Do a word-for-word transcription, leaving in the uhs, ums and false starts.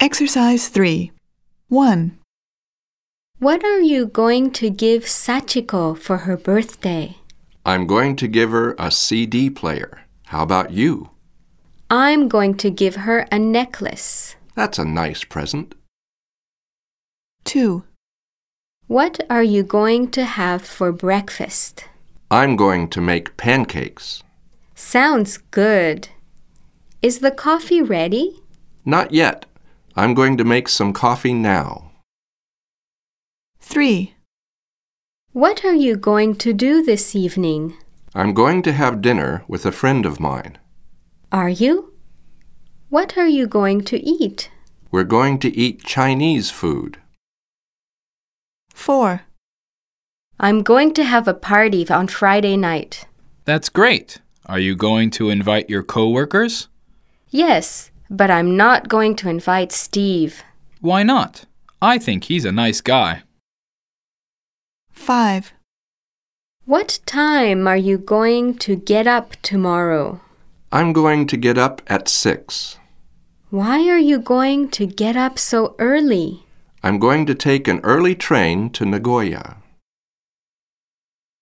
Exercise three. one. What are you going to give Sachiko for her birthday? I'm going to give her a C D player. How about you? I'm going to give her a necklace. That's a nice present. two. What are you going to have for breakfast? I'm going to make pancakes. Sounds good. Is the coffee ready? Not yet. I'm going to make some coffee now. three. What are you going to do this evening? I'm going to have dinner with a friend of mine. Are you? What are you going to eat? We're going to eat Chinese food. four. I'm going to have a party on Friday night. That's great. Are you going to invite your coworkers? Yes, but I'm not going to invite Steve. Why not? I think he's a nice guy. five. What time are you going to get up tomorrow? I'm going to get up at six. Why are you going to get up so early? I'm going to take an early train to Nagoya.